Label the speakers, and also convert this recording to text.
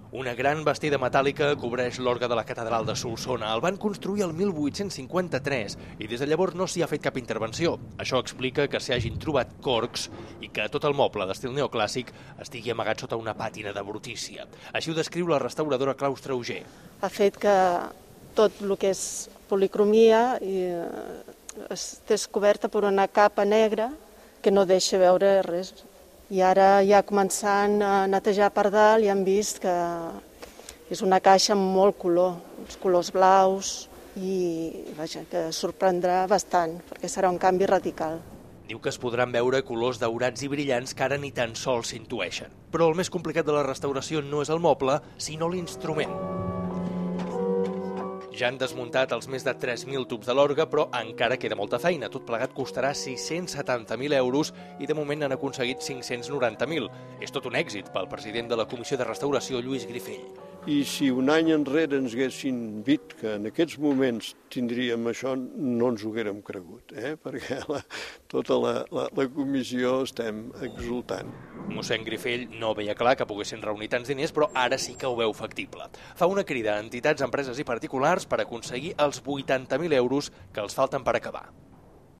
Speaker 1: Una gran bastida metàl·lica cobreix l'orgue de la catedral de Solsona. El van construir el 1853 i des de llavors no s'hi ha fet cap intervenció. Això explica que s'hi hagin trobat corcs i que tot el moble d'estil neoclàssic estigui amagat sota una pàtina de brutícia. Així ho descriu la restauradora Claustre Auger.
Speaker 2: Ha fet que tot el que és policromia estés coberta per una capa negra que no deixa veure res. I ara ja començant a netejar per dalt i han vist que és una caixa amb molt color, els colors blaus i vaja, que sorprendrà bastant perquè serà un canvi radical.
Speaker 1: Diu que es podran veure colors daurats i brillants que ara ni tan sols s'intueixen. Però el més complicat de la restauració no és el moble, sinó l'instrument. Ja han desmuntat els més de 3.000 tubs de l'orgue, però encara queda molta feina. Tot plegat costarà 670.000 euros i de moment han aconseguit 590.000. És tot un èxit pel president de la Comissió de Restauració, Lluís Grifell.
Speaker 3: I si un any enrere ens haguessin dit que en aquests moments tindríem això, no ens ho haguérem cregut, perquè tota la comissió estem exultant.
Speaker 1: Mossèn Grifell no veia clar que poguessin reunir tants diners, però ara sí que ho veu factible. Fa una crida a entitats, empreses i particulars per aconseguir els 80.000 euros que els falten per acabar.